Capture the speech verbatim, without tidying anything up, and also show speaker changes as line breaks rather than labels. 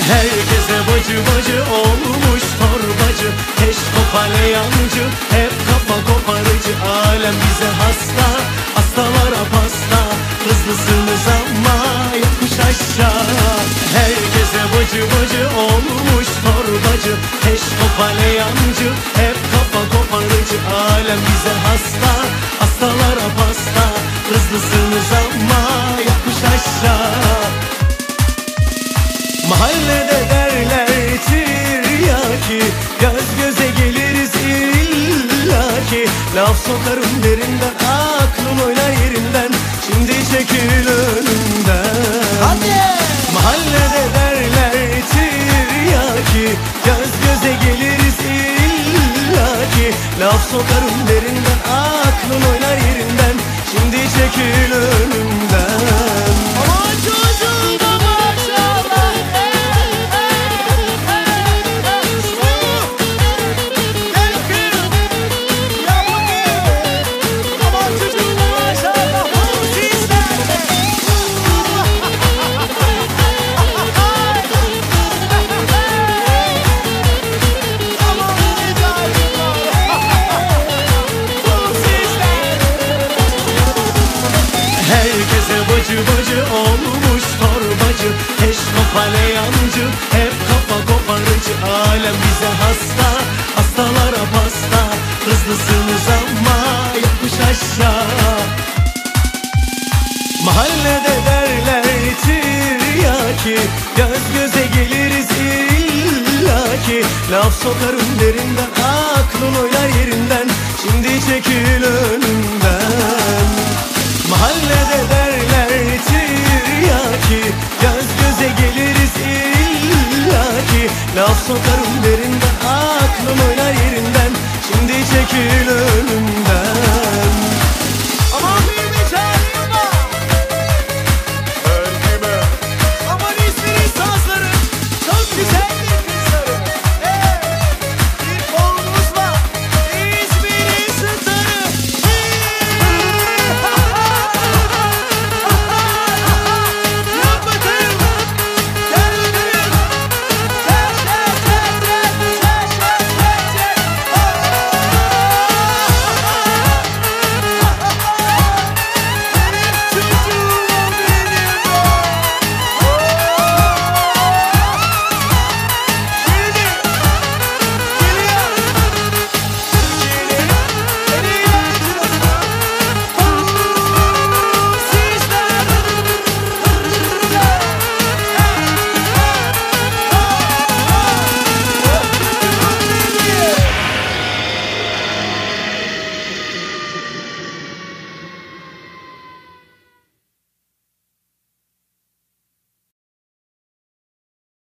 Herkese bacı bacı olmuş torbacı, peş kopalayancı, hep kafa koparıcı. Alem bize hasta, hastalara pasta, hızlısınız ama yokuş aşağı. Herkese bacı bacı olmuş torbacı, peş kopalayancı, hep kafa koparıcı. Alem bize hasta, hastalara pasta, hızlısınız ama yokuş aşağı. Mahallede derler tiryaki, göz göze geliriz illaki. Laf sokarım derinden, aklım oynar yerinden, şimdi çekil önümden.
Hadi!
Mahallede derler tiryaki, göz göze geliriz illaki. Laf sokarım derinden, aklım oynar yerinden, şimdi çekil önümden.
Aman çocuğum da maşallah.
Herkese bacı bacı olmuş torbacı, peş kopalayancı, hep kafa koparıcı. Alem bize hasta, hastalara pasta, hızlısınız ama yokuş aşağı. Mahallede derler tiryaki, göz göze geliriz illaki. Laf sokarım derinden, aklım oynar yerinden, şimdi çekil önümden. Mahallede derler tiryaki, göz göze geliriz illaki. Laf sokarım derinden,